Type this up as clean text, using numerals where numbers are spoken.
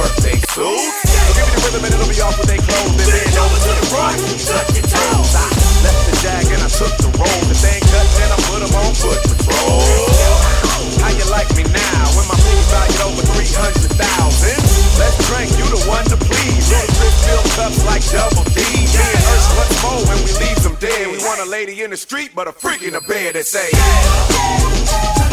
birthday suits. So give me the rhythm and it'll be off with their clothes. And then over to the front, touch your toes. I left the jag and I took the roll. If they ain't cut, then I put them on foot patrol. How you like me now when my piggy valued over 300,000? Let's drink, you the one to please. Little trip fill cups like double D. Me and us, what's more when we leave them dead? We want a lady in the street, but a freak in the bed that say, yeah.